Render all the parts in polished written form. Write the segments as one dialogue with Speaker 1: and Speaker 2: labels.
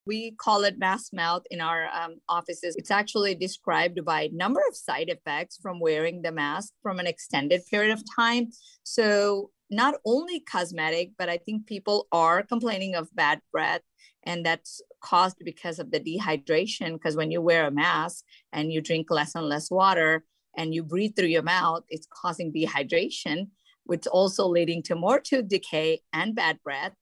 Speaker 1: We call it mass mouth in our offices. It's actually described by number of side effects from wearing the mask from an extended period of time. So not only cosmetic, but I think people are complaining of bad breath, and that's caused because of the dehydration. Because when you wear a mask and you drink less and less water and you breathe through your mouth, it's causing dehydration, which also leading to more tooth decay and bad breath.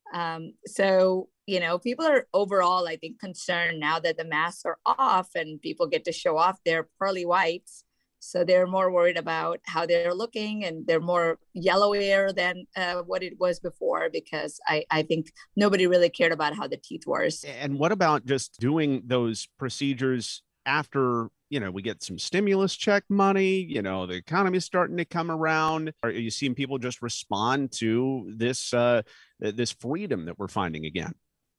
Speaker 1: So, people are overall, I think, concerned now that the masks are off and people get to show off their pearly whites. So they're more worried about how they're looking, and they're more yellowier than what it was before, because I think nobody really cared about how the teeth were.
Speaker 2: And what about just doing those procedures after, we get some stimulus check money, the economy is starting to come around? Are you seeing people just respond to this freedom that we're finding again?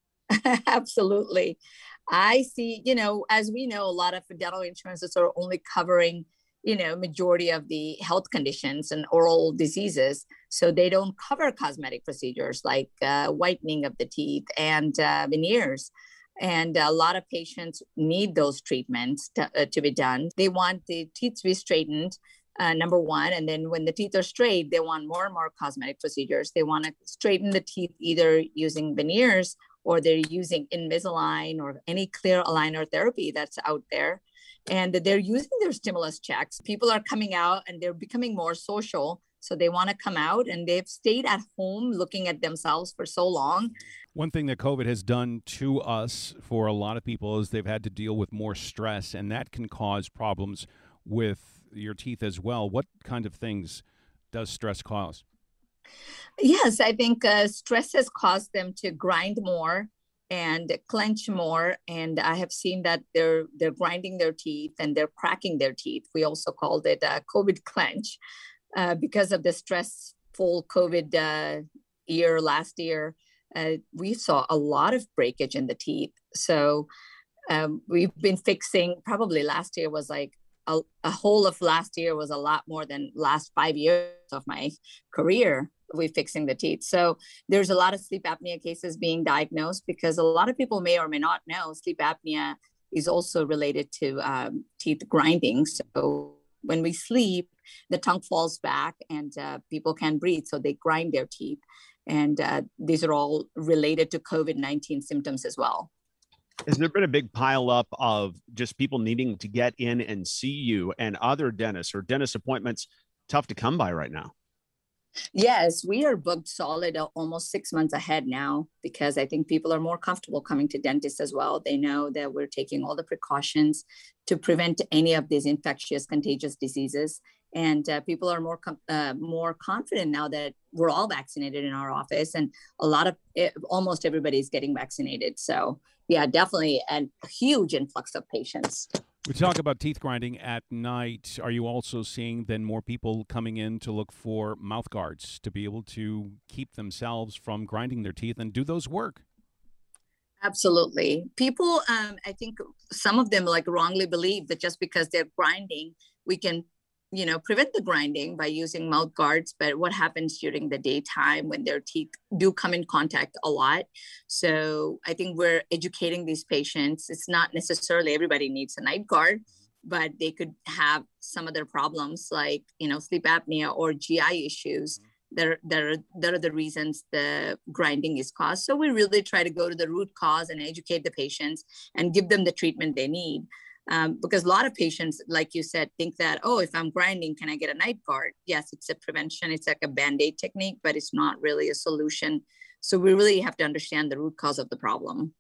Speaker 1: Absolutely. I see, as we know, a lot of dental insurances are only covering, majority of the health conditions and oral diseases. So they don't cover cosmetic procedures like whitening of the teeth and veneers. And a lot of patients need those treatments to be done. They want the teeth to be straightened, number one. And then when the teeth are straight, they want more and more cosmetic procedures. They want to straighten the teeth either using veneers, or they're using Invisalign or any clear aligner therapy that's out there. And they're using their stimulus checks. People are coming out and they're becoming more social. So they want to come out, and they've stayed at home looking at themselves for so long.
Speaker 3: One thing that COVID has done to us for a lot of people is they've had to deal with more stress, and that can cause problems with your teeth as well. What kind of things does stress cause?
Speaker 1: Yes, I think stress has caused them to grind more and clench more. And I have seen that they're grinding their teeth and they're cracking their teeth. We also called it COVID clench because of the stressful COVID year last year. We saw a lot of breakage in the teeth. So we've been fixing, probably last year was like a whole of last year was a lot more than last 5 years of my career. We're fixing the teeth. So there's a lot of sleep apnea cases being diagnosed, because a lot of people may or may not know sleep apnea is also related to teeth grinding. So when we sleep, the tongue falls back and people can't breathe. So they grind their teeth. And these are all related to COVID-19 symptoms as well.
Speaker 2: Has there been a big pileup of just people needing to get in and see you, and other dentists or dentist appointments tough to come by right now?
Speaker 1: Yes, we are booked solid almost 6 months ahead now, because I think people are more comfortable coming to dentists as well. They know that we're taking all the precautions to prevent any of these infectious, contagious diseases. And people are more confident now that we're all vaccinated in our office, and almost everybody is getting vaccinated. So yeah, definitely a huge influx of patients.
Speaker 3: We talk about teeth grinding at night. Are you also seeing then more people coming in to look for mouth guards to be able to keep themselves from grinding their teeth, and do those work?
Speaker 1: Absolutely. People, I think some of them wrongly believe that just because they're grinding, we can prevent the grinding by using mouth guards. But what happens during the daytime when their teeth do come in contact a lot? So I think we're educating these patients. It's not necessarily everybody needs a night guard, but they could have some other problems like, sleep apnea or GI issues. That are the reasons the grinding is caused. So we really try to go to the root cause and educate the patients and give them the treatment they need. Because a lot of patients, like you said, think that, oh, if I'm grinding, can I get a night guard? Yes, it's a prevention. It's like a Band-Aid technique, but it's not really a solution. So we really have to understand the root cause of the problem.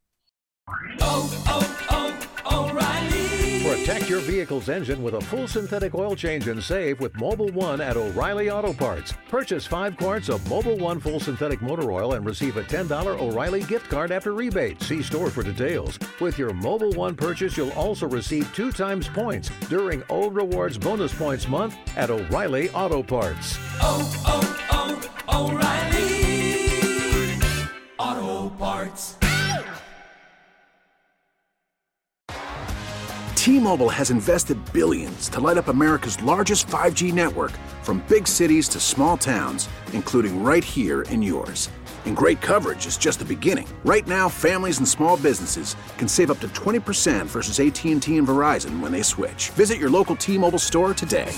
Speaker 4: O'Reilly.
Speaker 5: Protect your vehicle's engine with a full synthetic oil change and save with Mobil 1 at O'Reilly Auto Parts. Purchase 5 quarts of Mobil 1 full synthetic motor oil and receive a $10 O'Reilly gift card after rebate. See store for details. With your Mobil 1 purchase, you'll also receive 2 times points during O Rewards Bonus Points Month at O'Reilly Auto Parts.
Speaker 4: O'Reilly Auto Parts.
Speaker 6: T-Mobile has invested billions to light up America's largest 5G network, from big cities to small towns, including right here in yours. And great coverage is just the beginning. Right now, families and small businesses can save up to 20% versus AT&T and Verizon when they switch. Visit your local T-Mobile store today.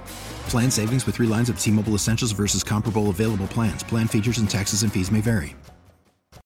Speaker 7: Plan savings with 3 lines of T-Mobile Essentials versus comparable available plans. Plan features and taxes and fees may vary.